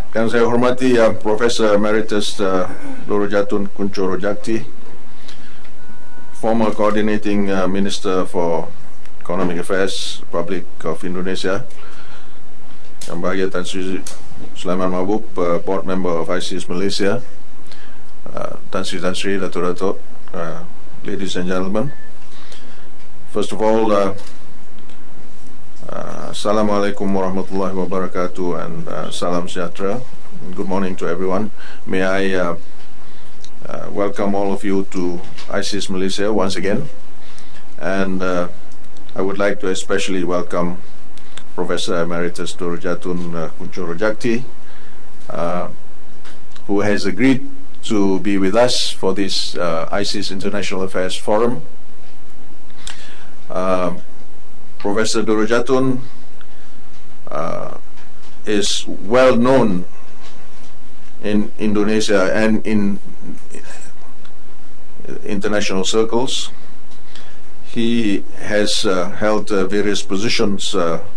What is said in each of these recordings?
Yang saya hormati Professor Emeritus Doro Jatun Kuncoro Jakti, former coordinating Minister for Economic Affairs, Republic of Indonesia, Yang Bahagia Tan Sri Sulaiman Mahbub, Board Member of ISEAS Malaysia, Tan Sri Dato', ladies and gentlemen. First of all, Assalamualaikum warahmatullahi wabarakatuh and salam sejahtera. Good morning to everyone. May I welcome all of you to ISEAS Malaysia once again, and I would like to especially welcome Professor Emeritus Doro Jatun Kuncoro Jakti, who has agreed to be with us for this ISEAS International Affairs Forum. Professor Doro Jatun is well known in Indonesia and in international circles. He has held various positions,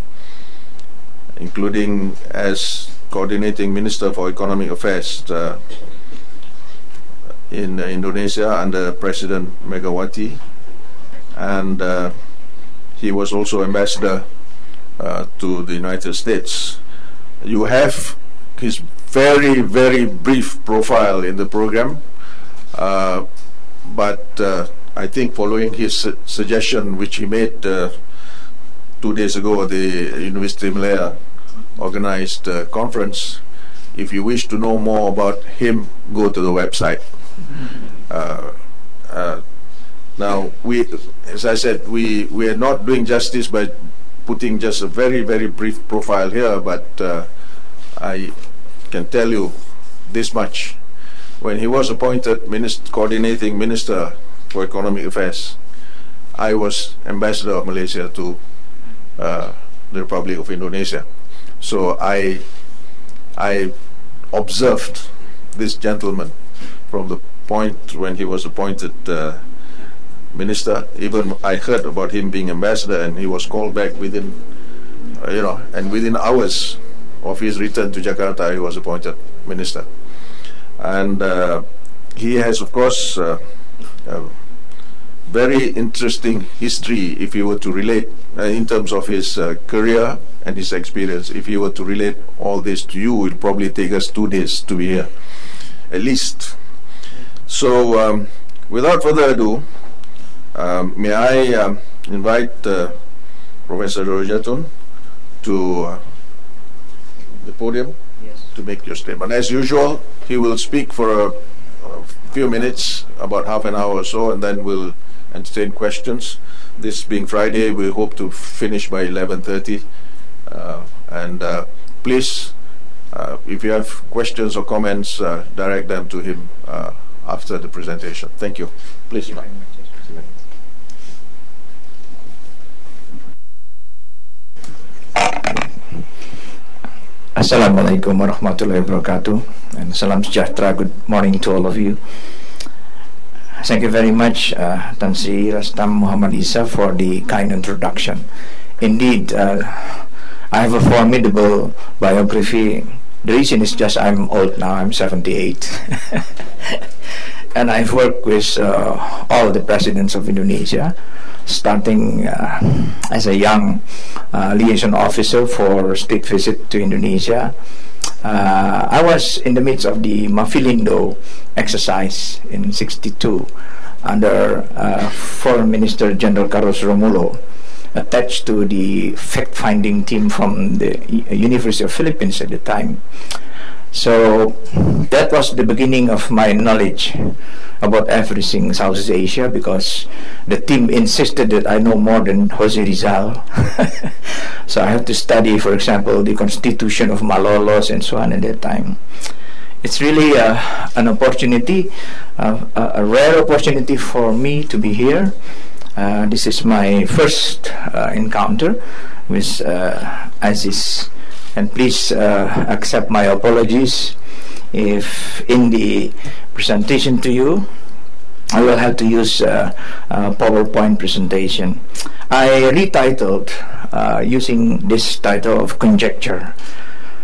including as coordinating Minister for Economic Affairs in Indonesia under President Megawati, and he was also ambassador to the United States. You have his very, very brief profile in the program, but I think following his suggestion, which he made 2 days ago at the University of Malaya organized conference, if you wish to know more about him, go to the website. Now, as I said, we are not doing justice by putting just a very, very brief profile here, but I can tell you this much. When he was appointed coordinating Minister for Economic Affairs, I was Ambassador of Malaysia to the Republic of Indonesia. So I observed this gentleman from the point when he was appointed Minister. Even I heard about him being ambassador, and he was called back within, and within hours of his return to Jakarta, he was appointed Minister. And he has, of course, a very interesting history. If you were to relate in terms of his career and his experience, if you were to relate all this to you, it will probably take us 2 days to be here, at least. So, without further ado, may I invite Professor Doro Jatun to the podium to make your statement. As usual, he will speak for a few minutes, about half an hour or so, and then we'll entertain questions. This being Friday, we hope to finish by 11:30. And please, if you have questions or comments, direct them to him after the presentation. Thank you. Please. Assalamualaikum warahmatullahi wabarakatuh, and salam sejahtera. Good morning to all of you. Thank you very much, Tan Sri Rastam Muhammad Isa, for the kind introduction. Indeed, I have a formidable biography. The reason is just I'm old now, I'm 78. And I've worked with all the presidents of Indonesia, starting as a young liaison officer for state visit to Indonesia. I was in the midst of the Mafilindo exercise in '62 under Foreign Minister General Carlos Romulo, attached to the fact-finding team from the University of Philippines at the time. So that was the beginning of my knowledge about everything Southeast Asia, because the team insisted that I know more than Jose Rizal. So I had to study, for example, the constitution of Malolos and so on at that time. It's really an opportunity, a rare opportunity for me to be here. This is my first encounter with ISEAS. And please accept my apologies if in the presentation to you I will have to use a PowerPoint presentation. I retitled using this title of conjecture.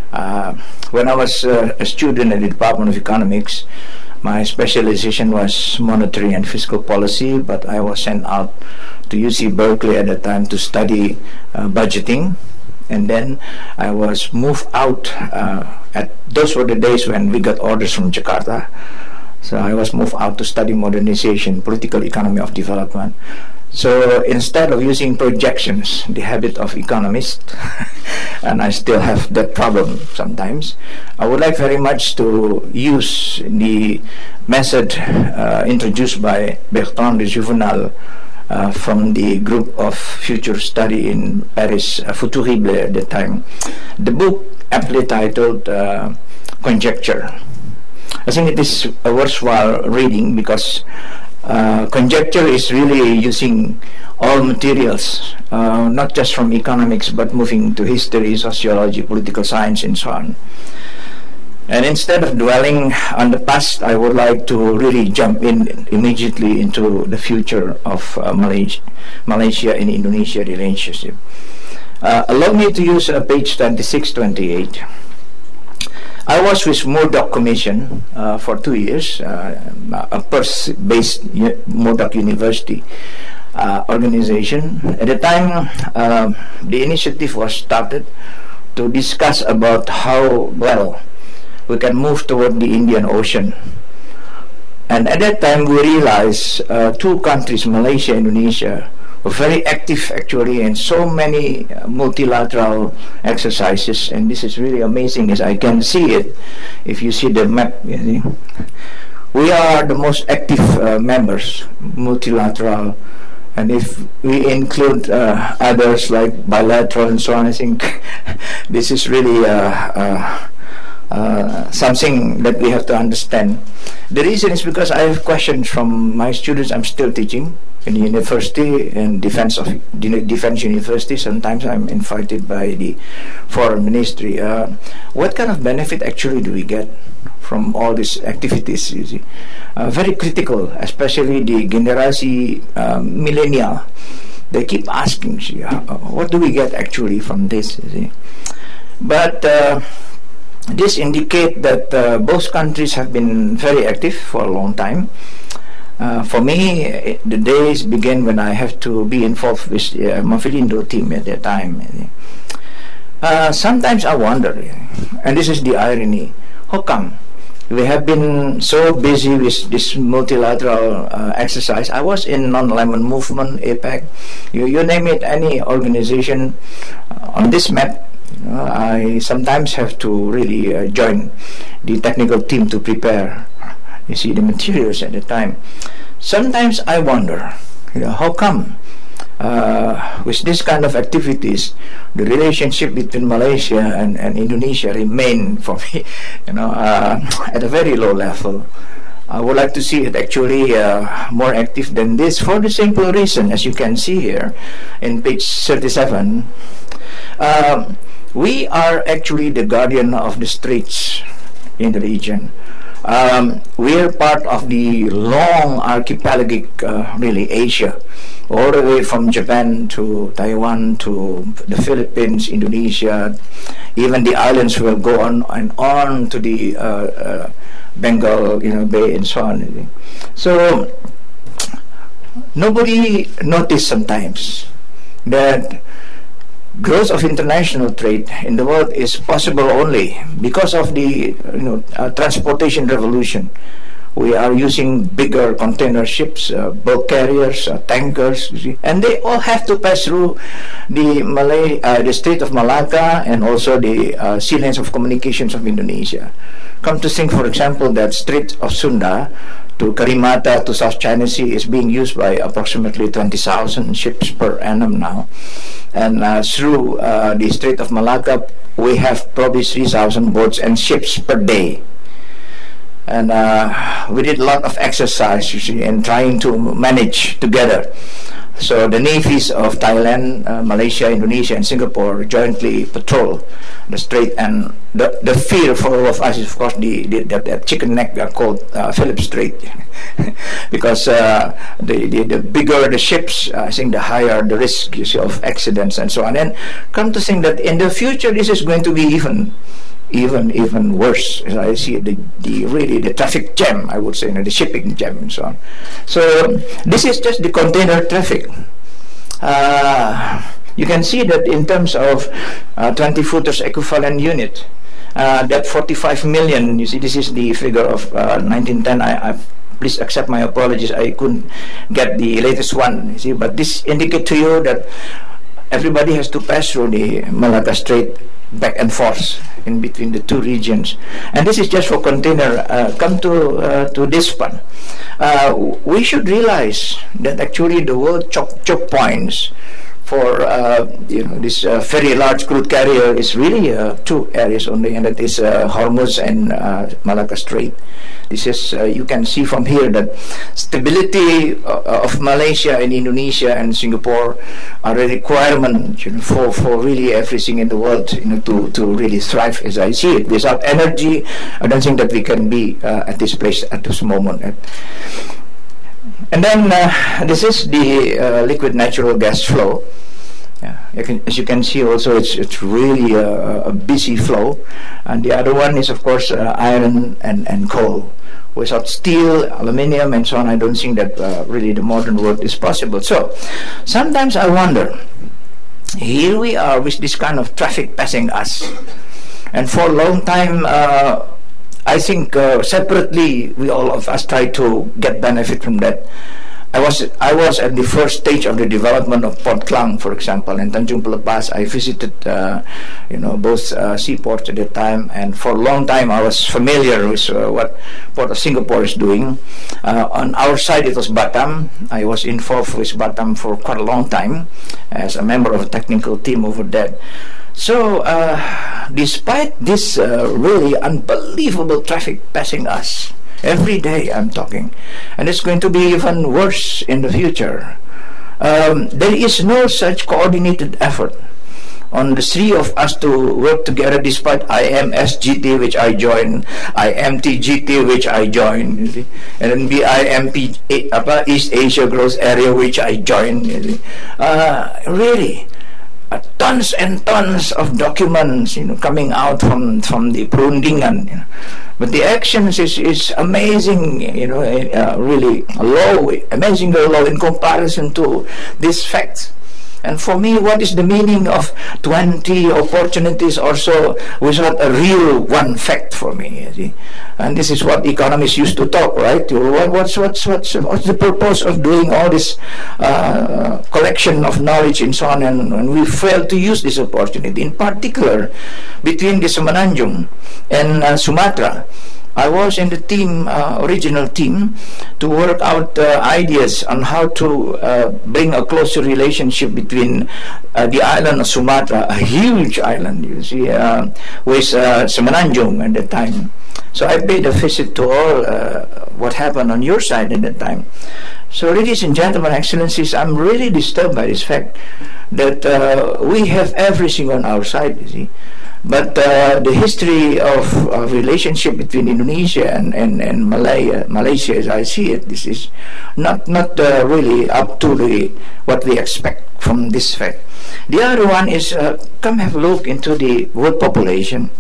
When I was a student at the Department of Economics, my specialization was monetary and fiscal policy, but I was sent out to UC Berkeley at the time to study budgeting. And then I was moved out. Those were the days when we got orders from Jakarta. So I was moved out to study modernization, political economy of development. So instead of using projections, the habit of economists, and I still have that problem sometimes, I would like very much to use the method introduced by Bertrand de Jouvenel from the group of future study in Paris, Futurible at the time. The book aptly titled Conjecture. I think it is a worthwhile reading because conjecture is really using all materials, not just from economics, but moving to history, sociology, political science, and so on. And instead of dwelling on the past, I would like to really jump in immediately into the future of Malaysia and Indonesia relationship. Allow me to use page 26-28. I was with Murdoch Commission for 2 years, a Perth-based Murdoch University organization. At the time, the initiative was started to discuss about how well we can move toward the Indian Ocean. And at that time, we realized two countries, Malaysia and Indonesia, were very active actually in so many multilateral exercises, and this is really amazing as I can see it. If you see the map, you see, we are the most active members, multilateral, and if we include others like bilateral and so on, I think this is really something that we have to understand. The reason is because I have questions from my students. I'm still teaching in the university, in defense university. Sometimes I'm invited by the foreign ministry. What kind of benefit actually do we get from all these activities? You see, very critical, especially the generasi millennial. They keep asking, what do we get actually from this? You see, but this indicates that both countries have been very active for a long time. For me, the days began when I have to be involved with the Mafilindo team at that time. Sometimes I wonder, and this is the irony, how come we have been so busy with this multilateral exercise? I was in Non-Alignment Movement, APEC, you name it, any organization on this map. I sometimes have to really join the technical team to prepare, you see, the materials at the time. Sometimes I wonder, how come with this kind of activities, the relationship between Malaysia and Indonesia remain, for me, at a very low level. I would like to see it actually more active than this, for the simple reason, as you can see here in page 37. We are actually the guardian of the straits in the region. We are part of the long archipelagic, really, Asia, all the way from Japan to Taiwan to the Philippines, Indonesia, even the islands will go on and on to the Bengal, Bay and so on. So nobody noticed sometimes that growth of international trade in the world is possible only because of the transportation revolution. We are using bigger container ships, bulk carriers, tankers, and they all have to pass through the Strait of Malacca and also the sea lanes of communications of Indonesia. Come to think, for example, that Strait of Sunda to Karimata to South China Sea is being used by approximately 20,000 ships per annum now. And through the Strait of Malacca, we have probably 3,000 boats and ships per day. And we did a lot of exercise, you see, in trying to manage together. So the navies of Thailand, Malaysia, Indonesia, and Singapore jointly patrol the strait, and the fear for all of us is, of course, the chicken neck called Philip Strait, because the bigger the ships, I think the higher the risk, you see, of accidents and so on. And come to think that in the future, this is going to be even even worse. As I see the traffic jam, I would say, the shipping jam and so on. So this is just the container traffic. You can see that in terms of 20 footers equivalent unit, that 45 million, you see, this is the figure of 1910. Please accept my apologies, I couldn't get the latest one, you see, but this indicates to you that everybody has to pass through the Malacca Strait back and forth in between the two regions. And this is just for container. Come to this one. We should realize that actually the world choke points for this very large crude carrier is really two areas only, and that is Hormuz and Malacca Strait. This is you can see from here that stability of Malaysia and Indonesia and Singapore are a requirement for really everything in the world to really thrive, as I see it. Without energy, I don't think that we can be at this place at this moment. And then this is the liquid natural gas flow. As you can see also, it's really a busy flow. And the other one is, of course, iron and coal. Without steel, aluminium, and so on, I don't think that really the modern world is possible. So sometimes I wonder, here we are with this kind of traffic passing us, and for a long time I think separately we all of us try to get benefit from that. I was at the first stage of the development of Port Klang, for example, and Tanjung Pelepas. I visited both seaports at the time, and for a long time I was familiar with what Port of Singapore is doing. On our side it was Batam. I was involved with Batam for quite a long time as a member of a technical team over there. So despite this really unbelievable traffic passing us every day, I'm talking, and it's going to be even worse in the future, there is no such coordinated effort on the three of us to work together, despite IMSGT, which I joined, IMTGT, which I joined, you see, and then BIMP, East Asia Growth Area, which I joined, you see. Really, tons and tons of documents, coming out from the Perundingan, but the actions is amazing, really low, amazingly low in comparison to these facts. And for me, what is the meaning of 20 opportunities or so without a real one fact for me? You see? And this is what economists used to talk, right? What's the purpose of doing all this collection of knowledge and so on? And we fail to use this opportunity, in particular between the Semenanjung and Sumatra. I was in the team, original team, to work out ideas on how to bring a closer relationship between the island of Sumatra, a huge island, you see, with Semenanjung at that time. So I paid a visit to all what happened on your side at that time. So, ladies and gentlemen, excellencies, I'm really disturbed by this fact that we have everything on our side, you see. But the history of relationship between Indonesia and Malaysia, as I see it, this is not really up to what we expect from this fact. The other one is, come have a look into the world population.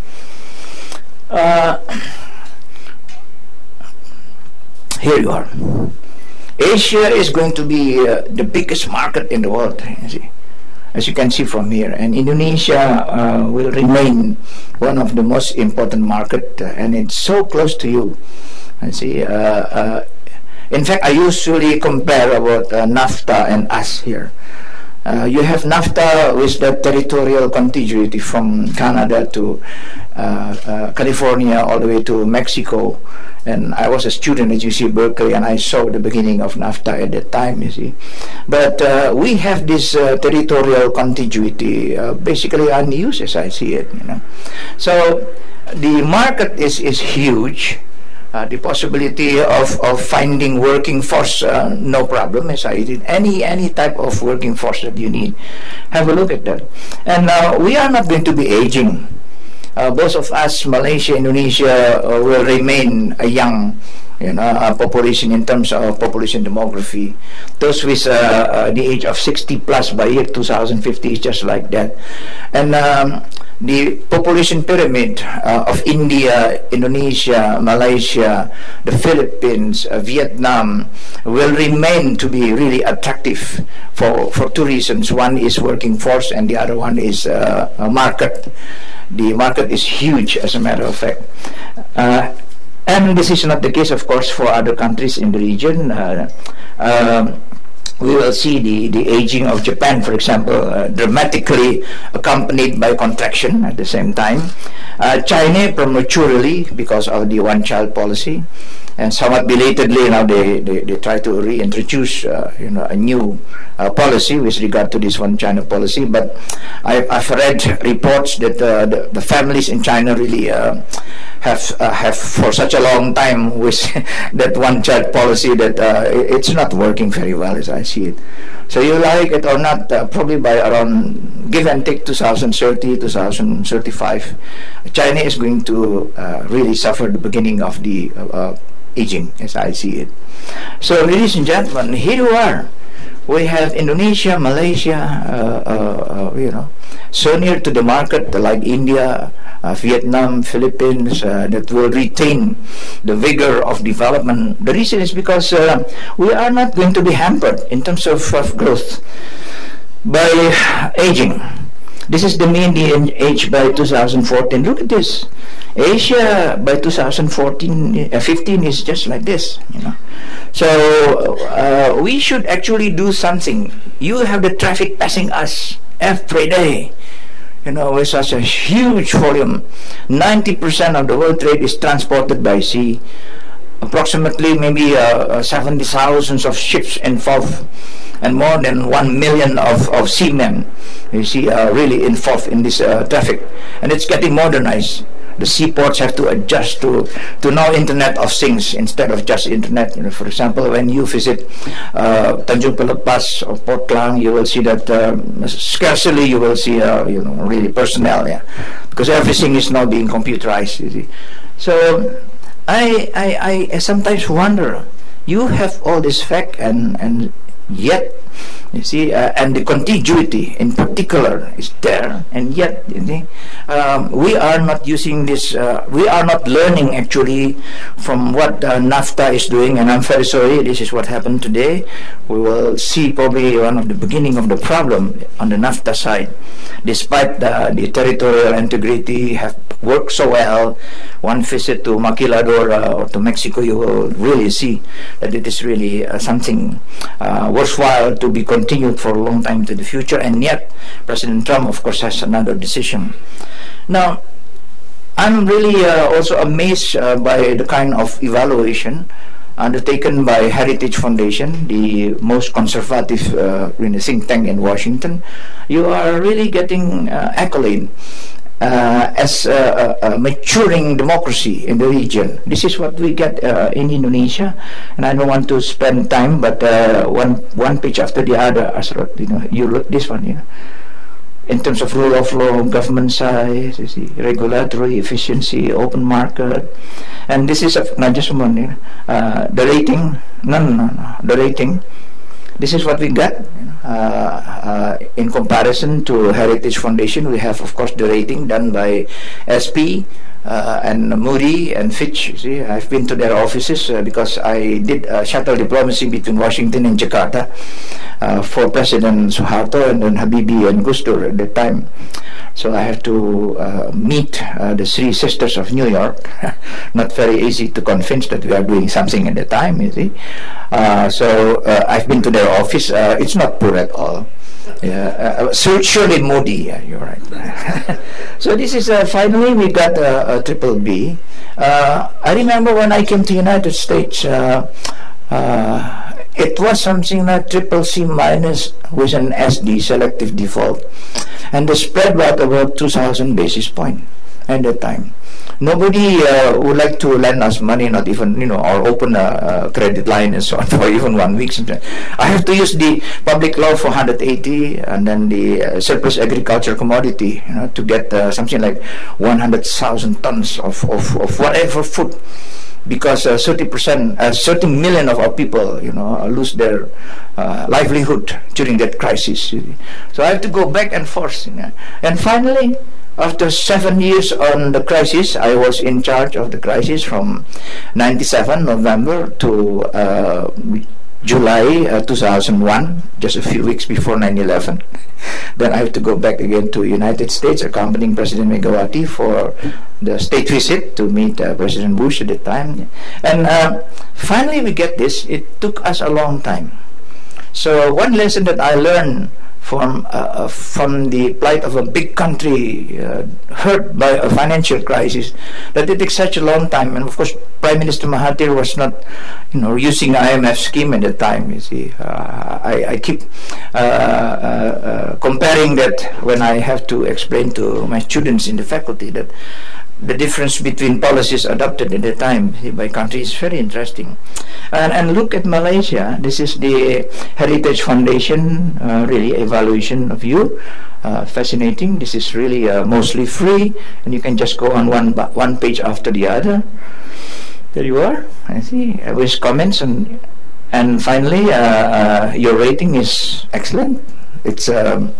Here you are. Asia is going to be the biggest market in the world, you see, as you can see from here, and Indonesia will remain one of the most important market, and it's so close to you. I see. In fact, I usually compare about NAFTA and us here. You have NAFTA with the territorial contiguity from Canada to California all the way to Mexico. And I was a student at UC Berkeley, and I saw the beginning of NAFTA at that time, you see. But we have this territorial contiguity basically unused, as I see it, So the market is huge. The possibility of finding working force, no problem, as I did. Any type of working force that you need, have a look at that. And we are not going to be aging. Both of us, Malaysia, Indonesia, will remain a young population in terms of population demography. Those with the age of 60 plus by year 2050 is just like that. And the population pyramid of India, Indonesia, Malaysia, the Philippines, Vietnam will remain to be really attractive for two reasons. One is working force, and the other one is a market. The market is huge, as a matter of fact. And this is not the case, of course, for other countries in the region. We will see the aging of Japan, for example, dramatically accompanied by contraction at the same time. China prematurely because of the one-child policy, and somewhat belatedly now they try to reintroduce a new policy with regard to this one-China policy. But I've read reports that the families in China really have for such a long time with that one-child policy that it's not working very well, as I see it. So you like it or not, probably by around, give and take, 2030, 2035, China is going to really suffer the beginning of the aging, as I see it. So, ladies and gentlemen, here you are. We have Indonesia, Malaysia, so near to the market, like India, Vietnam, Philippines, that will retain the vigor of development. The reason is because we are not going to be hampered in terms of growth by aging. This is the median age by 2014. Look at this. Asia by 2015 is just like this, So we should actually do something. You have the traffic passing us every day, with such a huge volume. 90% of the world trade is transported by sea. Approximately maybe 70,000 of ships involved, and more than 1 million of seamen, really involved in this traffic. And it's getting modernized. The seaports have to adjust to now Internet of Things instead of just Internet. For example, when you visit Tanjung Pelepas or Port Klang, you will see that scarcely you will see really personnel, because everything is now being computerized. You see. So I sometimes wonder, you have all this fact and yet, you see, and the contiguity in particular is there, and yet, we are not using this, we are not learning actually from what NAFTA is doing, and I'm very sorry, this is what happened today. We will see probably one of the beginning of the problem on the NAFTA side. Despite the territorial integrity have worked so well, one visit to Maquiladora or to Mexico, you will really see that it is really something worthwhile to be continued for a long time to the future. And yet President Trump, of course, has another decision. Now, I'm really also amazed by the kind of evaluation undertaken by Heritage Foundation, the most conservative think tank in Washington. You are really getting accolade as a maturing democracy in the region. This is what we get in Indonesia, and I don't want to spend time, but one page after the other, you look this one, in terms of rule of law, government size, regulatory efficiency, open market, and this is not just one. The rating, the rating. This is what we got. In comparison to Heritage Foundation, we have, of course, the rating done by SP and Moody and Fitch. See, I've been to their offices because I did shuttle diplomacy between Washington and Jakarta for President Suharto and then Habibie and Gustur at that time. So I have to meet the three sisters of New York. Not very easy to convince that we are doing something at the time, you see. So I've been to their office. It's not poor at all. So surely Modi, you're right. So this is finally we got a triple B. I remember when I came to United States, it was something like triple C minus with an SD, selective default, and the spread was about 2,000 basis points at that time. Nobody would like to lend us money, not even, or open a credit line and so on for even 1 week. I have to use the public law for 180 and then the surplus agriculture commodity, to get something like 100,000 tons of whatever food. Because 30 million of our people, lose their livelihood during that crisis. So I have to go back and forth. And finally, after 7 years on the crisis, I was in charge of the crisis from 97 November to July 2001, just a few weeks before 9/11. Then I have to go back again to United States, accompanying President Megawati for the state visit to meet President Bush at the time. And finally we get this. It took us a long time. So one lesson that I learned from the plight of a big country hurt by a financial crisis, that it takes such a long time. And of course, Prime Minister Mahathir was not, using IMF scheme at the time. You see, I keep comparing that when I have to explain to my students in the faculty that the difference between policies adopted at the time by country is very interesting. And look at Malaysia. This is the Heritage Foundation really evaluation of you. Fascinating. This is really mostly free, and you can just go on one page after the other. There you are. I see. With comments and finally your rating is excellent. It's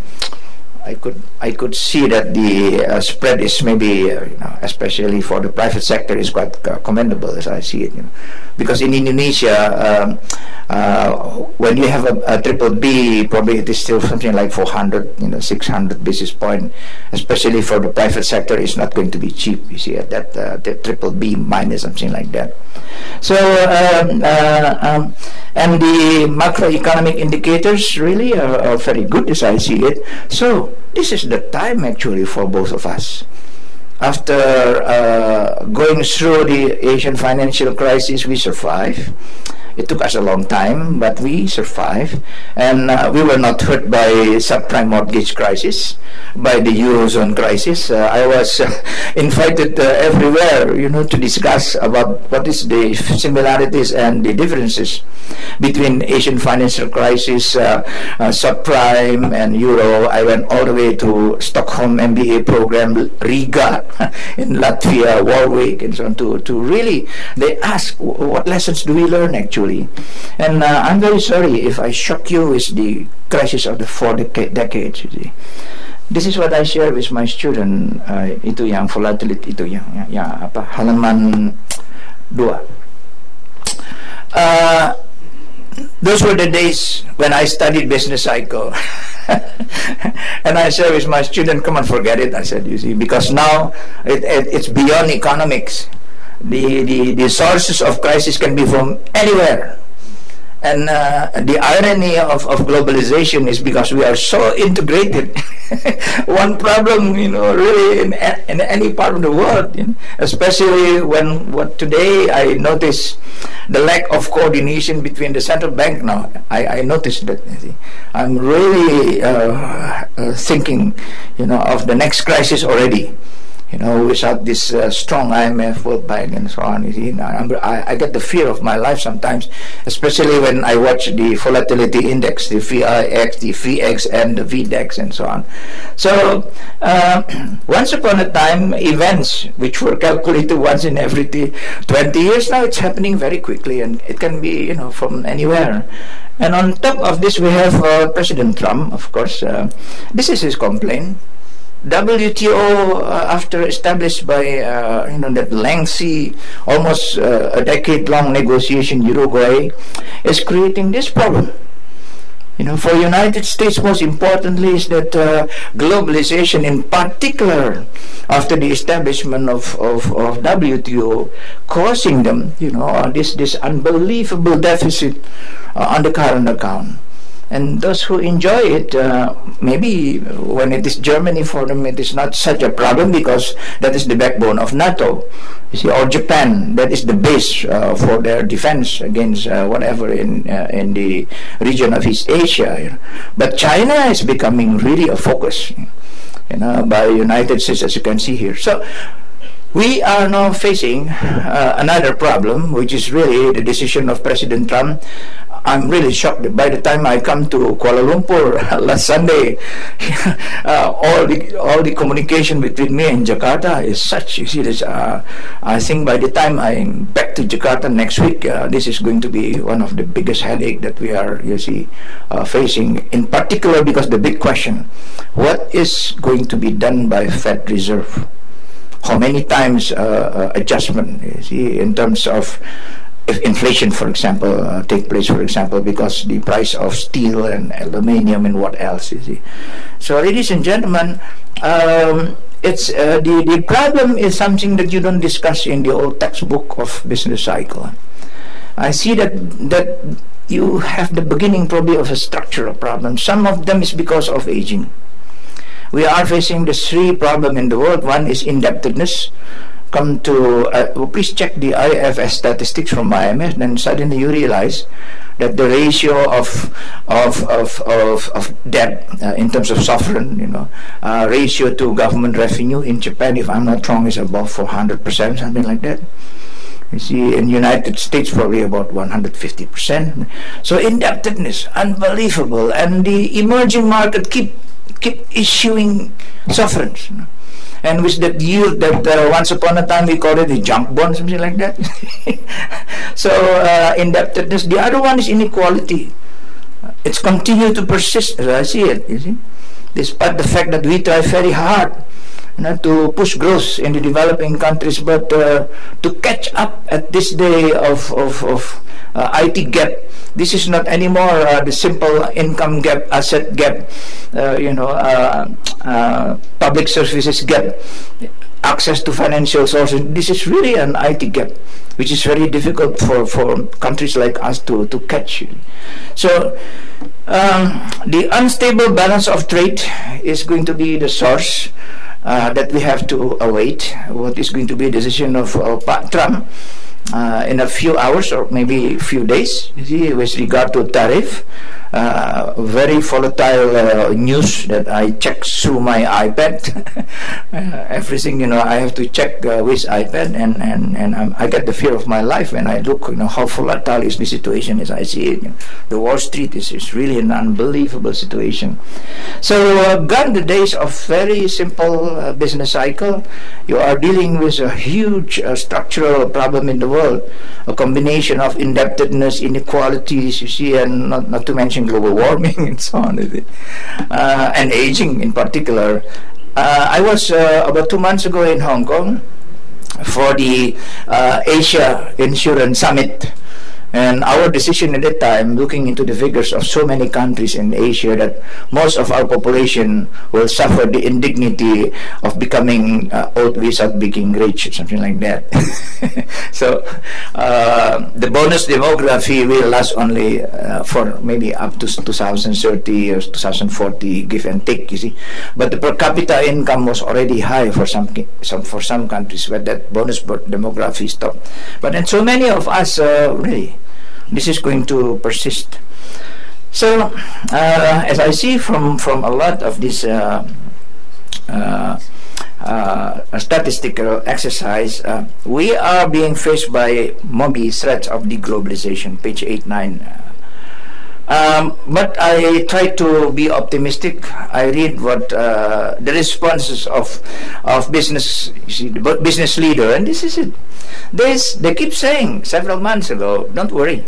I could see that the spread is maybe, especially for the private sector, is quite commendable as I see it. Because in Indonesia, when you have a triple B, probably it is still something like 400, 600 basis point. Especially for the private sector, it's not going to be cheap. You see, at that the triple B minus, something like that. So, and the macroeconomic indicators really are very good as I see it. So this is the time actually for both of us. After going through the Asian financial crisis, we survived. It took us a long time, but we survived, and we were not hurt by subprime mortgage crisis, by the Eurozone crisis. I was invited everywhere, to discuss about what is the similarities and the differences between Asian financial crisis, subprime, and Euro. I went all the way to Stockholm MBA program, Riga, in Latvia, Warwick, and so on. To really, they ask, what lessons do we learn actually? And I'm very sorry if I shock you with the crisis of the 4 decades. You see. This is what I share with my student. Itu yang volatility itu yang halaman 2. Those were the days when I studied business cycle. And I said with my student, come on, forget it. I said, you see, because now it's beyond economics. The sources of crisis can be from anywhere. And the irony of globalization is because we are so integrated. One problem, really in any part of the world, especially what today I notice the lack of coordination between the central bank now. I noticed that. I'm really thinking, of the next crisis already. Without this strong IMF, World Bank, and so on. I get the fear of my life sometimes, especially when I watch the volatility index, the VIX, the VX, and the VDAX, and so on. So, once upon a time, events which were calculated once in every 20 years, now it's happening very quickly, and it can be, from anywhere. And on top of this, we have President Trump, of course. This is his complaint. WTO, after established by that lengthy, almost a decade-long negotiation, Uruguay, is creating this problem. For United States, most importantly, is that globalization, in particular, after the establishment of WTO, causing them, this unbelievable deficit on the current account. And those who enjoy it, maybe when it is Germany, for them it is not such a problem because that is the backbone of NATO. You see, or Japan, that is the base for their defense against whatever in the region of East Asia. But China is becoming really a focus, by United States, as you can see here. So We are now facing another problem, which is really the decision of President Trump. I'm really shocked that by the time I come to Kuala Lumpur last Sunday, all the communication between me and Jakarta is such. You see this. I think by the time I'm back to Jakarta next week, this is going to be one of the biggest headache that we are, facing. In particular, because the big question: what is going to be done by Fed Reserve? How many times adjustment, you see, in terms of if inflation, for example, take place, for example, because the price of steel and aluminium and what else, you see. So, ladies and gentlemen, it's the problem is something that you don't discuss in the old textbook of business cycle. I see that you have the beginning probably of a structural problem. Some of them is because of aging. We are facing the three problems in the world. One is indebtedness. Come to please check the IFS statistics from IMF. Then suddenly you realize that the ratio of debt in terms of sovereign, ratio to government revenue in Japan, if I'm not wrong, is above 400%, something like that. You see, in the United States, probably about 150%. So indebtedness, unbelievable, and the emerging market keep issuing sovereigns, and with that yield that once upon a time we called it the junk bond, something like that. So indebtedness. The other one is inequality. It's continued to persist, as I see it, you see, despite the fact that we try very hard to push growth in the developing countries, but to catch up at this day of IT gap. This is not anymore the simple income gap, asset gap, public services gap, access to financial sources. This is really an IT gap, which is very difficult for countries like us to catch. So the unstable balance of trade is going to be the source that we have to await. What is going to be the decision of Trump in a few hours or maybe a few days, you see, with regard to tariff. Very volatile news that I check through my iPad. Everything, I have to check with iPad, and I get the fear of my life when I look, how volatile is the situation as I see it. The Wall Street is really an unbelievable situation. So, gone the days of very simple business cycle. You are dealing with a huge structural problem in the world, a combination of indebtedness, inequalities, you see, and not to mention global warming and so on, and aging in particular. I was about 2 months ago in Hong Kong for the Asia Insurance Summit. And our decision at that time, looking into the figures of so many countries in Asia, that most of our population will suffer the indignity of becoming old without being rich, something like that. So the bonus demography will last only for maybe up to 2030 or 2040, give and take, you see. But the per capita income was already high for some countries, where that bonus demography stopped. But then so many of us really, this is going to persist. So, as I see from a lot of this statistical exercise, we are being faced by maybe threats of deglobalization, page 8-9. But I try to be optimistic. I read what the responses of business, you see, the business leader, and this is it. They keep saying several months ago, don't worry.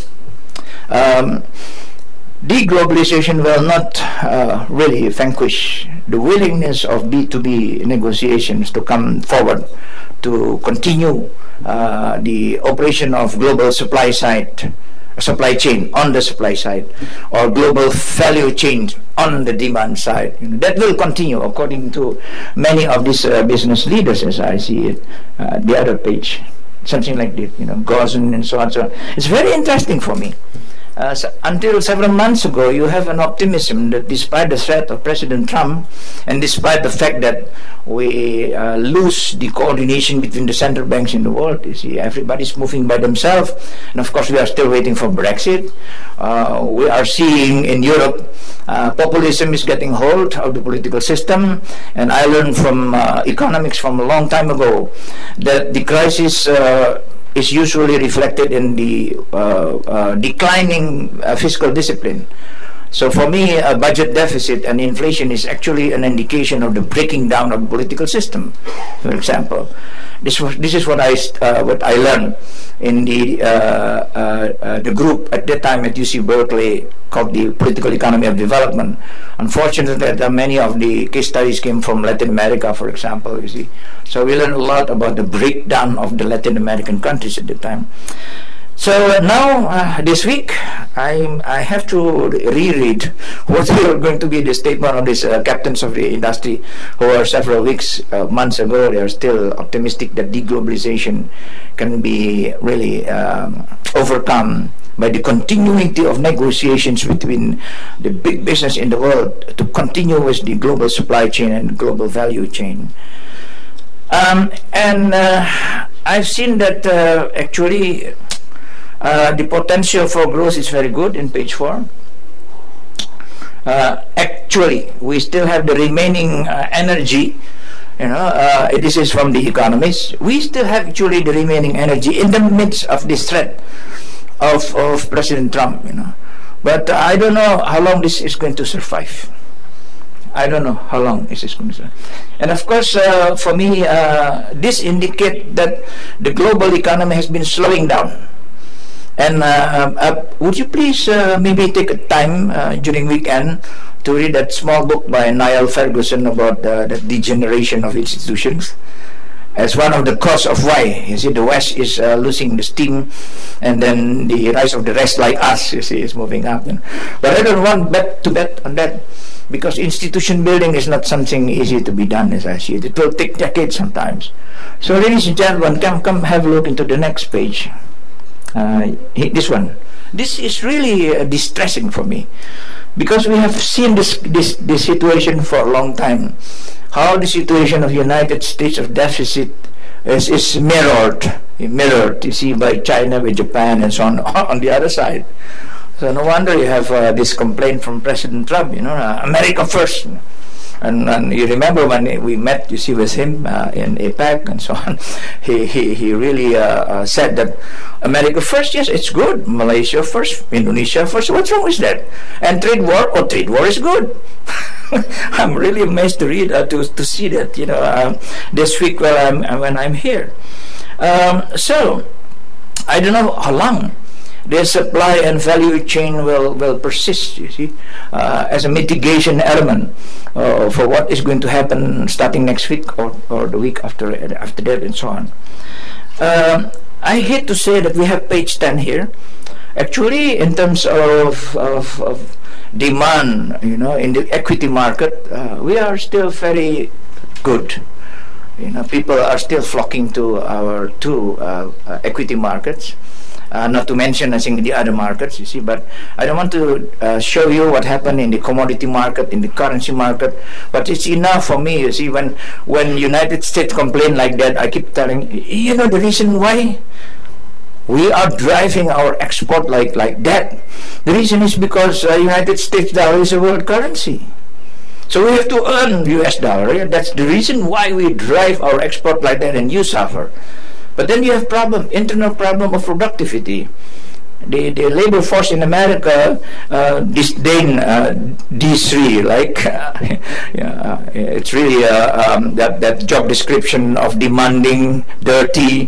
Deglobalization will not really vanquish the willingness of B2B negotiations to come forward to continue the operation of global supply chain on the supply side, or global value chain on the demand side. That will continue according to many of these business leaders, as I see it. The other page, something like this, Gauzen and so on. So it's very interesting for me. until several months ago, you have an optimism that despite the threat of President Trump, and despite the fact that we lose the coordination between the central banks in the world, you see, everybody's moving by themselves, and of course we are still waiting for Brexit. We are seeing in Europe populism is getting hold of the political system, and I learned from economics from a long time ago that the crisis is usually reflected in the declining fiscal discipline. So for me, a budget deficit and inflation is actually an indication of the breaking down of the political system. For example, this is what I learned in the group at that time at UC Berkeley called the Political Economy of Development. Unfortunately, many of the case studies came from Latin America, for example, you see. So we learned a lot about the breakdown of the Latin American countries at the time. So now, this week, I have to reread what are going to be the statement of these captains of the industry who are several months ago, they are still optimistic that deglobalization can be really overcome by the continuity of negotiations between the big business in the world to continue with the global supply chain and global value chain. I've seen that actually the potential for growth is very good in page 4. Actually, we still have the remaining energy. This is from the economists. We still have actually the remaining energy in the midst of this threat of President Trump. But I don't know how long this is going to survive. I don't know how long this is going to survive. And of course, for me, this indicates that the global economy has been slowing down. And would you please maybe take a time during weekend to read that small book by Niall Ferguson about the degeneration of institutions as one of the cause of why, you see, the West is losing the steam, and then the rise of the rest like us, you see, is moving up. But I don't want to bet on that, because institution building is not something easy to be done, as I see it. It will take decades sometimes. So ladies and gentlemen, come have a look into the next page. This one. This is really distressing for me, because we have seen this situation for a long time. How the situation of United States of deficit is mirrored, you see, by China, by Japan, and so on the other side. So no wonder you have this complaint from President Trump, America first. And you remember when we met, you see, with him in APEC and so on, he really said that America first, yes, it's good. Malaysia first, Indonesia first. What's wrong with that? And trade war is good. I'm really amazed to read to see that, this week when I'm here. So I don't know how long the supply and value chain will persist, you see, as a mitigation element for what is going to happen starting next week or the week after that, and so on. I hate to say that we have page 10 here. Actually, in terms of demand, in the equity market, we are still very good. People are still flocking to our two equity markets. Not to mention, I think, the other markets, you see, but I don't want to show you what happened in the commodity market, in the currency market, but it's enough for me, you see, when United States complain like that, I keep telling, the reason why we are driving our export like that, the reason is because United States dollar is a world currency. So we have to earn US dollar. That's the reason why we drive our export like that, and you suffer. But then you have internal problem of productivity. The labor force in America disdain D3, it's really that job description of demanding, dirty.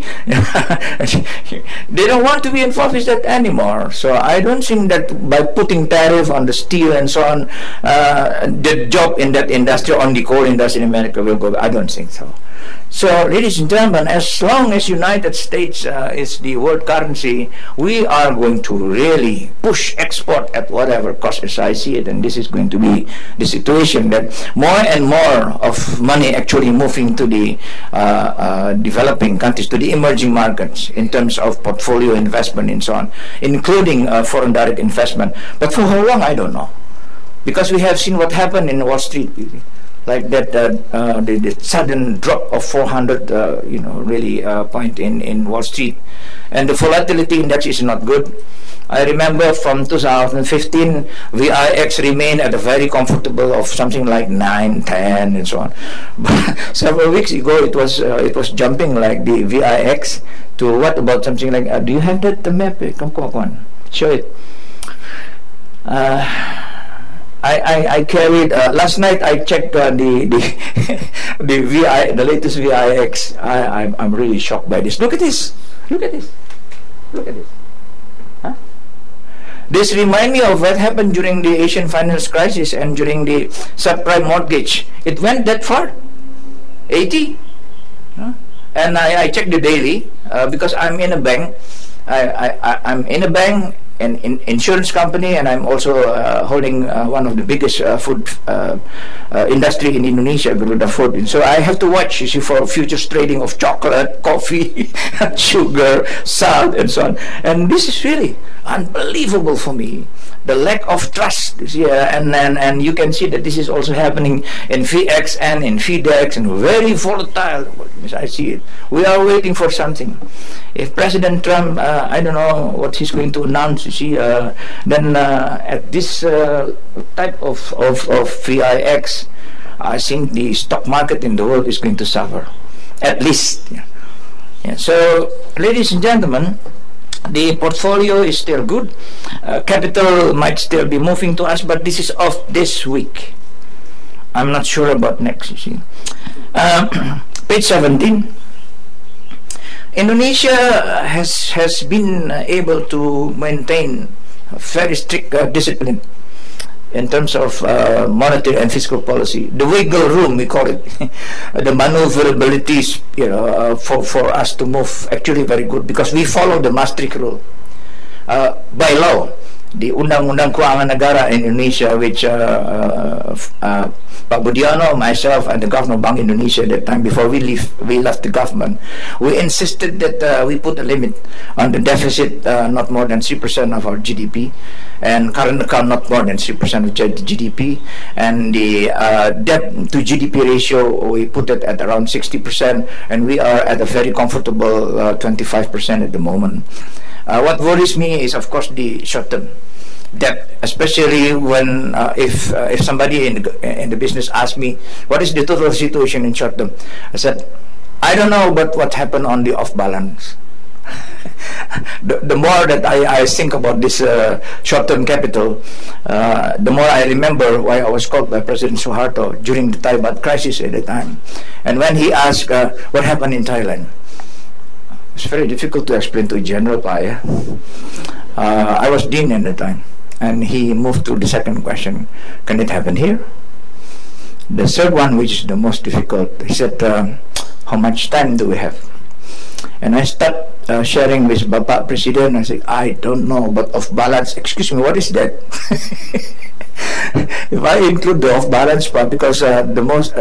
They don't want to be involved with that anymore. So I don't think that by putting tariff on the steel and so on, the job in that industry, on the coal industry in America, will go. I don't think so. So, ladies and gentlemen, as long as United States is the world currency, we are going to really push export at whatever cost as I see it, and this is going to be the situation that more and more of money actually moving to the developing countries, to the emerging markets in terms of portfolio investment and so on, including foreign direct investment. But for how long, I don't know. Because we have seen what happened in Wall Street, like that the sudden drop of 400 point in Wall Street, and the volatility index is not good. I remember from 2015 VIX remained at a very comfortable of something like 9, 10 and so on, but several weeks ago it was jumping like the VIX to what about something like do you have that map? Come on, show it. I carried last night. I checked the latest VIX. I'm really shocked by this. Look at this. Look at this. Look at this. Huh? This reminds me of what happened during the Asian finance crisis and during the subprime mortgage. It went that far, 80. Huh? And I checked the daily because I'm in a bank. I'm in a bank. An insurance company, and I'm also holding one of the biggest food industry in Indonesia, Garuda Food. And so I have to watch, you see, for futures trading of chocolate, coffee, sugar, salt, and so on. And this is really unbelievable for me. The lack of trust, and you can see that this is also happening in VX and in VDEX, and very volatile. As I see it, we are waiting for something. If President Trump, I don't know what he's going to announce, you see, then at this type of VIX, I think the stock market in the world is going to suffer, at least. Yeah. So, ladies and gentlemen, the portfolio is still good. Capital might still be moving to us, but this is off this week. I'm not sure about next, you see. Page 17. Indonesia has been able to maintain a very strict discipline in terms of monetary and fiscal policy. The wiggle room, we call it, the maneuverabilities, for us to move actually very good, because we follow the Maastricht rule by law. The Undang-Undang Keuangan Negara in Indonesia, which Pak Budiano, myself, and the Governor of Bank Indonesia at that time, before we left the government, we insisted that we put a limit on the deficit, not more than 3% of our GDP, and current account not more than 3% of GDP, and the debt to GDP ratio, we put it at around 60%, and we are at a very comfortable 25% at the moment. What worries me is, of course, the short-term debt, especially when if somebody in the business asks me, what is the total situation in short-term? I said, I don't know, but what happened on the off-balance? The more that I think about this short-term capital, the more I remember why I was called by President Suharto during the Thai baht crisis at the time. And when he asked what happened in Thailand, it's very difficult to explain to General Paya. I was dean at the time, and he moved to the second question: can it happen here? The third one, which is the most difficult, he said, how much time do we have? And I start sharing with Bapak Presiden. I said, I don't know, but off balance. Excuse me, what is that? If I include the off balance part, because the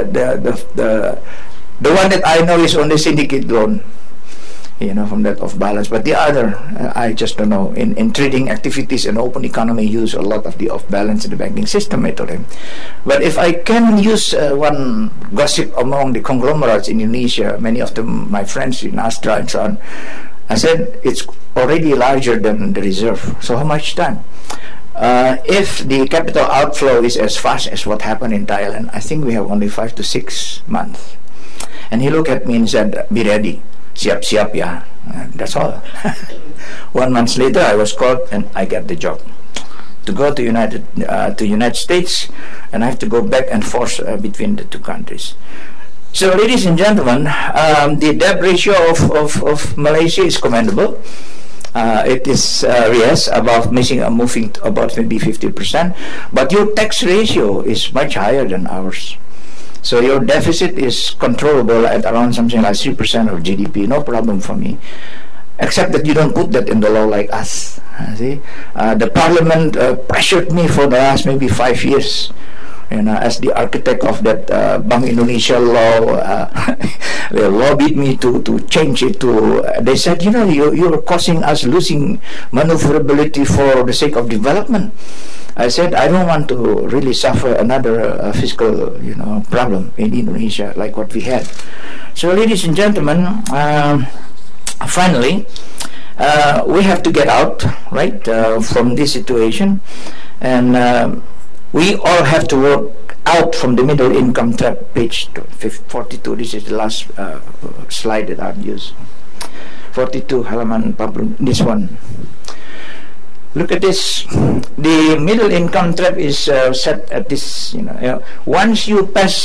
one that I know is only syndicate loan, from that off balance, but the other I just don't know. In trading activities and open economy, use a lot of the off balance in the banking system, I told him. But if I can use one gossip among the conglomerates in Indonesia, many of them my friends in Astra and so on, I said it's already larger than the reserve. So how much time? If the capital outflow is as fast as what happened in Thailand, I think we have only 5 to 6 months. And he looked at me and said, be ready. Siap-siap, yeah. That's all. 1 month later, I was called and I got the job to go to United States, and I have to go back and forth between the two countries. So, ladies and gentlemen, the debt ratio of Malaysia is commendable. It is yes, moving to about maybe 50%, but your tax ratio is much higher than ours. So your deficit is controllable at around something like 3% of GDP. No problem for me. Except that you don't put that in the law like us. See, the parliament pressured me for the last maybe 5 years, as the architect of that Bank Indonesia law. They lobbied me to change it to. They said, you're causing us losing maneuverability for the sake of development. I said, I don't want to really suffer another fiscal, problem in Indonesia like what we had. So, ladies and gentlemen. Finally, we have to get out, right, from this situation, and we all have to work out from the middle income trap. Page 42. This is the last slide that I've used. 42 halaman Pablo. This one. Look at this. The middle income trap is set at this. Once you pass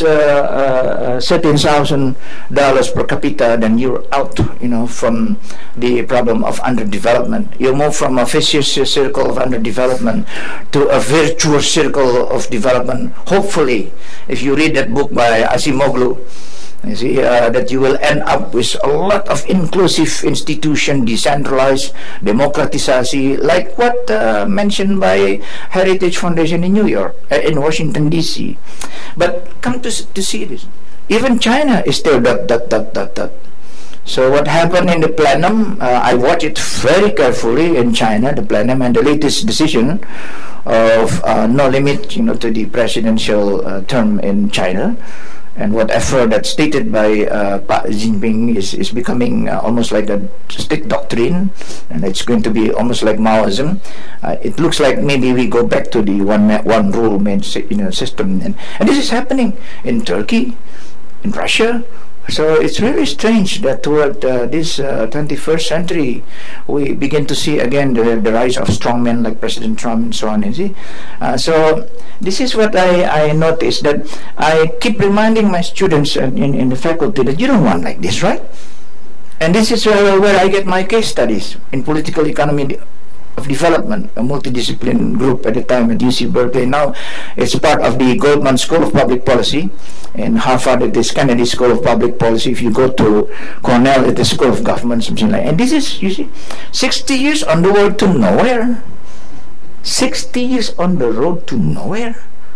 $13,000 per capita, then you're out. From the problem of underdevelopment. You move from a vicious circle of underdevelopment to a virtuous circle of development. Hopefully, if you read that book by Asimoglu, you see that you will end up with a lot of inclusive institution, decentralized, democratisasi, like what mentioned by Heritage Foundation in New York, in Washington D.C. But come to see this, even China is still that. So what happened in the plenum? I watched it very carefully in China, the plenum, and the latest decision of no limit, to the presidential term in China. And whatever that's stated by Pak Jinping is becoming almost like a state doctrine, and it's going to be almost like Maoism. It looks like maybe we go back to the one rule system, and this is happening in Turkey, in Russia. So it's really strange that toward this 21st century, we begin to see again the rise of strongmen like President Trump and so on. So this is what I noticed, that I keep reminding my students in the faculty that you don't want like this, right? And this is where I get my case studies in political economy of development, a multidisciplinary group at the time at UC Berkeley. Now it's part of the Goldman School of Public Policy. In Harvard, it is Kennedy School of Public Policy. If you go to Cornell, it is School of Government, something like that. And this is, you see, 60 years on the road to nowhere. 60 years on the road to nowhere.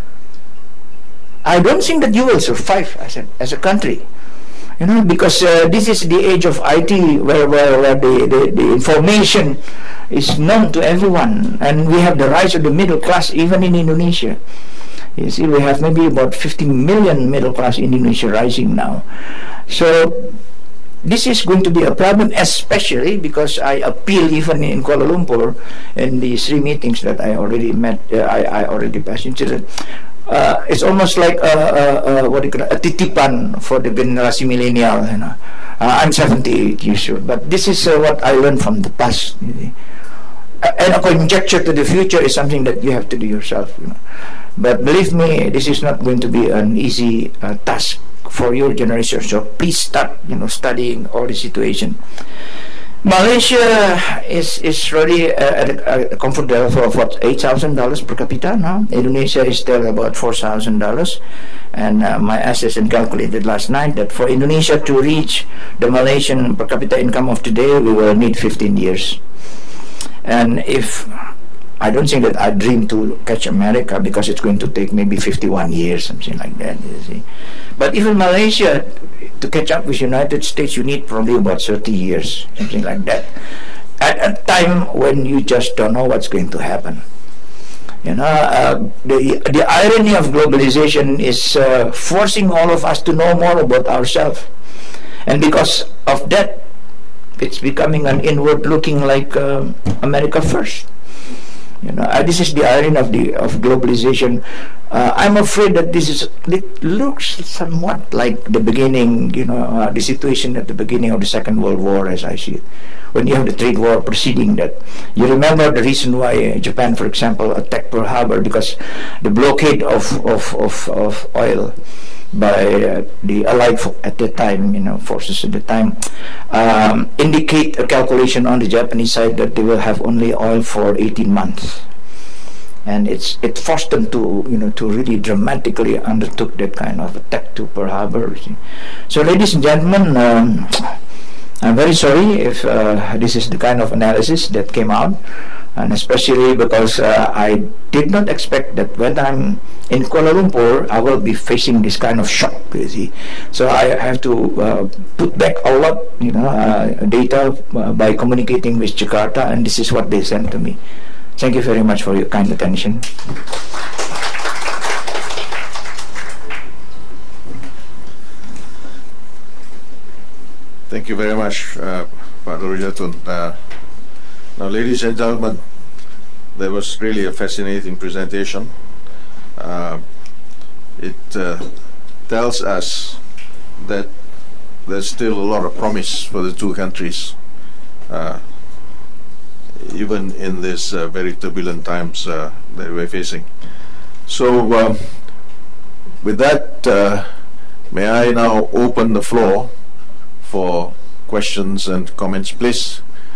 I don't think that you will survive as a country. Because this is the age of IT, where the information is known to everyone, and we have the rise of the middle class even in Indonesia. You see, we have maybe about 50 million middle class in Indonesia rising now. So this is going to be a problem, especially because I appeal even in Kuala Lumpur in the 3 meetings that I already met. I already passed into that. It's almost like what do you call it, a titipan for the generasi millennial. I'm 78 years old, but this is what I learned from the past. And a conjecture to the future is something that you have to do yourself. But believe me, this is not going to be an easy task for your generation. So please start, studying all the situation. Malaysia is really at a comfort level of what, $8,000 per capita now. Indonesia is still about $4,000, and my assistant calculated last night that for Indonesia to reach the Malaysian per capita income of today, we will need 15 years. And if I don't think that I dream to catch America, because it's going to take maybe 51 years, something like that. You see. But even Malaysia, to catch up with United States, you need probably about 30 years, something like that. At a time when you just don't know what's going to happen. The irony of globalization is forcing all of us to know more about ourselves. And because of that, it's becoming an inward looking like America first. This is the irony of globalization. I'm afraid that it looks somewhat like the beginning, the situation at the beginning of the Second World War, as I see it. When you have the trade war preceding that. You remember the reason why Japan, for example, attacked Pearl Harbor, because the blockade of oil by the Allied at the time, forces at the time, indicate a calculation on the Japanese side that they will have only oil for 18 months. and it forced them to to really dramatically undertook that kind of attack to Pearl Harbor. So, ladies and gentlemen, I'm very sorry if this is the kind of analysis that came out, and especially because I did not expect that when I'm in Kuala Lumpur, I will be facing this kind of shock, you see. So I have to put back a lot, data by communicating with Jakarta, and this is what they sent to me. Thank you very much for your kind attention. Thank you very much, Pak Nurjatun. Now, ladies and gentlemen, that was really a fascinating presentation. It tells us that there's still a lot of promise for the two countries, even in these very turbulent times that we're facing. So, with that, may I now open the floor for questions and comments, please.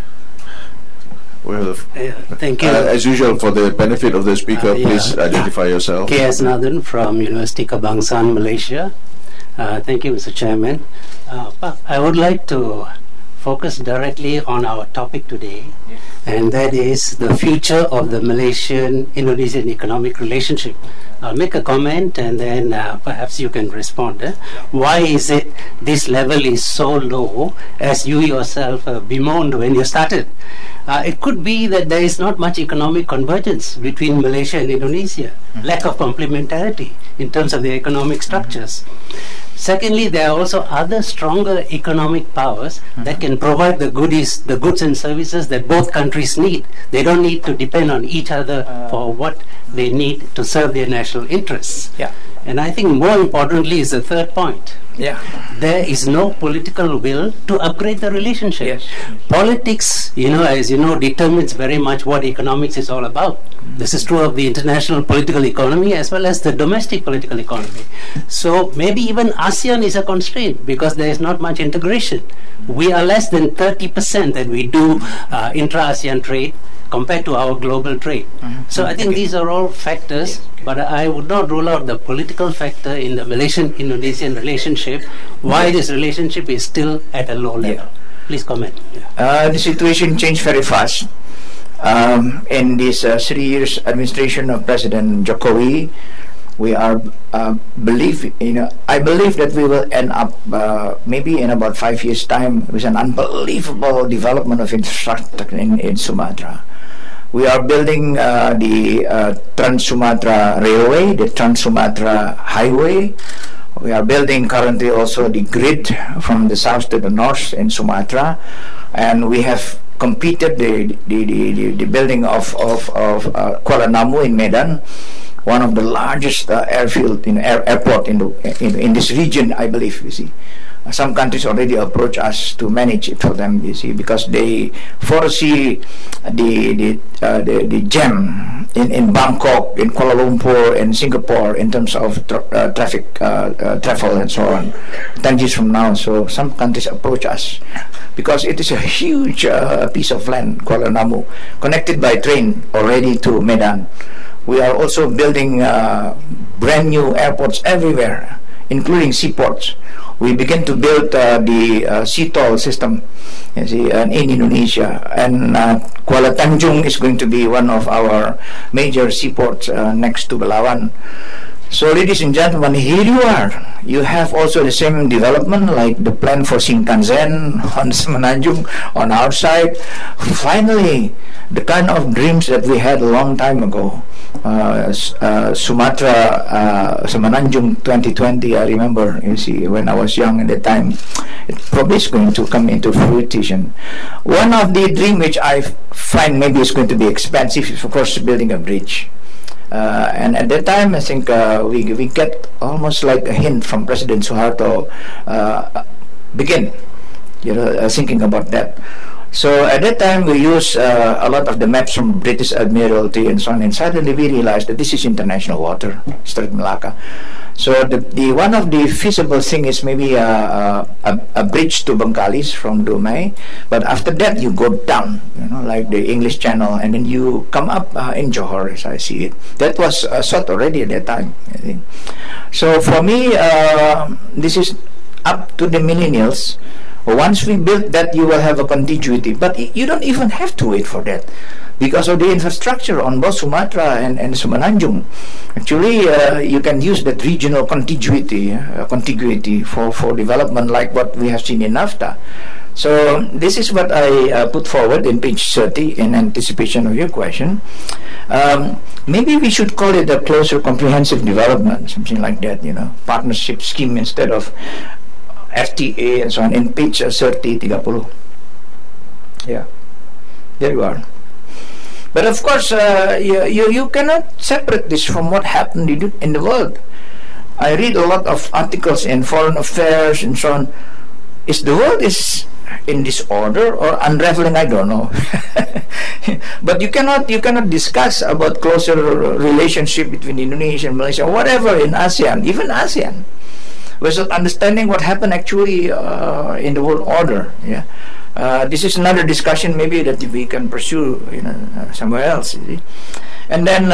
Well, thank you. As usual, for the benefit of the speaker, please identify yourself. K.S. Nathan from University Kebangsaan, Malaysia. Thank you, Mr. Chairman. I would like to focus directly on our topic today, and that is the future of the Malaysian-Indonesian economic relationship. I'll make a comment and then perhaps you can respond. Why is it this level is so low, as you yourself bemoaned when you started? It could be that there is not much economic convergence between Malaysia and Indonesia, lack of complementarity in terms of the economic structures. Secondly, there are also other stronger economic powers that can provide the goods and services that both countries need. They don't need to depend on each other for what they need to serve their national interests. Yeah. And I think more importantly is the third point. Yeah. There is no political will to upgrade the relationship. Yes. Politics, as you know, determines very much what economics is all about. This is true of the international political economy as well as the domestic political economy. So maybe even ASEAN is a constraint because there is not much integration. We are less than 30% that we do intra-ASEAN trade compared to our global trade. So I think these are all factors, but I would not rule out the political factor in the Malaysian-Indonesian relationship, why this relationship is still at a low level. Please comment. The situation changed very fast. In this 3 years administration of President Jokowi, we are I believe that we will end up maybe in about 5 years' time with an unbelievable development of infrastructure in Sumatra. We are building the Trans-Sumatra Railway, the Trans-Sumatra Highway. We are building currently also the grid from the south to the north in Sumatra, and we have completed the building of Kuala Namu in Medan, one of the largest airport in this region, I believe. You see, some countries already approach us to manage it for them. You see, because they foresee the gem in Bangkok, in Kuala Lumpur, in Singapore in terms of traffic travel and so on 10 years from now. So some countries approach us because it is a huge piece of land, Kuala Namu, connected by train already to Medan. We are also building brand new airports everywhere, including seaports. We begin to build the sea toll system, you see, in Indonesia, and Kuala Tanjung is going to be one of our major seaports next to Belawan. So, ladies and gentlemen, here you are. You have also the same development like the plan for Shinkansen on Semenanjung on our side. Finally, the kind of dreams that we had a long time ago. Sumatra Semenanjung 2020, I remember, you see, when I was young at the time, it probably is going to come into fruition. One of the dreams which I find maybe is going to be expensive is, of course, building a bridge. And at that time, I think we get almost like a hint from President Suharto begin, thinking about that. So at that time, we used a lot of the maps from British Admiralty and so on, and suddenly we realized that this is international water, Strait Malacca. So the one of the feasible thing is maybe a bridge to Bengkalis from Dumai, but after that you go down, like the English Channel, and then you come up in Johor, as I see it. That was sought already at that time, I think. So for me, this is up to the millennials. Once we build that, you will have a contiguity, but you don't even have to wait for that, because of the infrastructure on both Sumatra and Semenanjung. Actually, you can use that regional contiguity for development, like what we have seen in NAFTA. So this is what I put forward in page 30 in anticipation of your question. Maybe we should call it a closer comprehensive development, something like that, partnership scheme instead of FTA and so on, in page 30. Yeah, there you are. But of course, you cannot separate this from what happened in the world. I read a lot of articles in Foreign Affairs and so on. Is the world is in disorder or unraveling? I don't know. But you cannot discuss about closer relationship between Indonesia and Malaysia, or whatever in ASEAN, even ASEAN, without understanding what happened actually in the world order. Yeah. This is another discussion maybe that we can pursue somewhere else. And then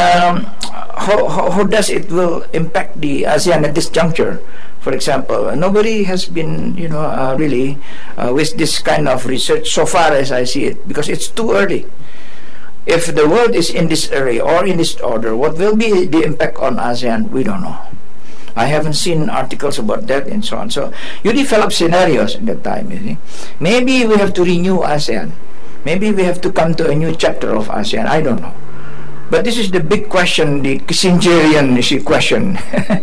how does it will impact the ASEAN at this juncture? For example, nobody has been really with this kind of research so far as I see it, because it's too early. If the world is in this area or in this order, what will be the impact on ASEAN? We don't know. I haven't seen articles about that and so on. So you develop scenarios at that time. Maybe we have to renew ASEAN. Maybe we have to come to a new chapter of ASEAN. I don't know. But this is the big question, the Kissingerian question.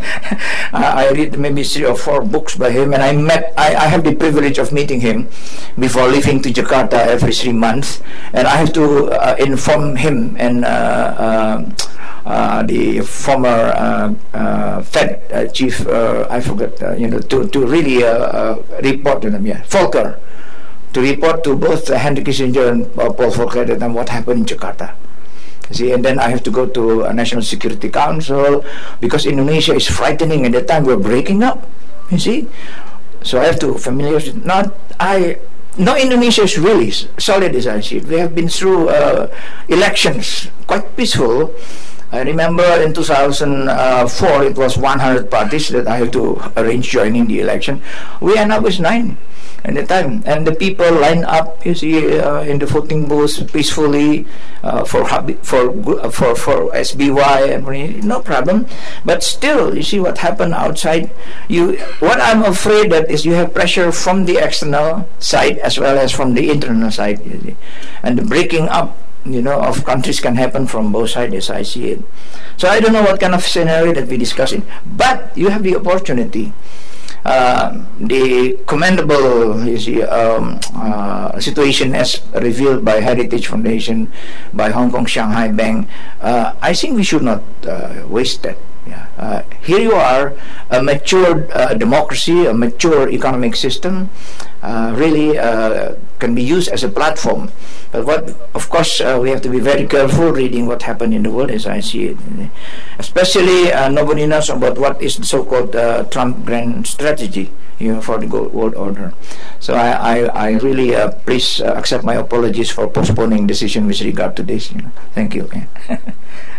I read maybe 3 or 4 books by him, and I have the privilege of meeting him before leaving to Jakarta every 3 months, and I have to inform him and the former Fed chief, I forgot, to really report to them. Yeah, Volcker, to report to both Henry Kissinger and Paul Volcker at them what happened in Jakarta. See, and then I have to go to a National Security Council, because Indonesia is frightening. At that time, we're breaking up. You see, so I have to familiarize. No, Indonesia is really solid as I see it. We have been through elections, quite peaceful. I remember in 2004, it was 100 parties that I had to arrange joining the election. We end up with 9 at the time, and the people line up, you see, in the voting booths peacefully for SBY, and no problem. But still, you see what happened outside. What I'm afraid that is you have pressure from the external side as well as from the internal side, you see, and the breaking up of countries can happen from both sides as I see it. So I don't know what kind of scenario that we're discussing, but you have the opportunity. The commendable situation as revealed by Heritage Foundation, by Hong Kong Shanghai Bank, I think we should not waste that. Yeah. Here you are, a mature democracy, a mature economic system, really can be used as a platform. But of course, we have to be very careful reading what happened in the world as I see it. Especially, nobody knows about what is the so-called Trump grand strategy, for the world order. So I really please accept my apologies for postponing decision with regard to this. Thank you.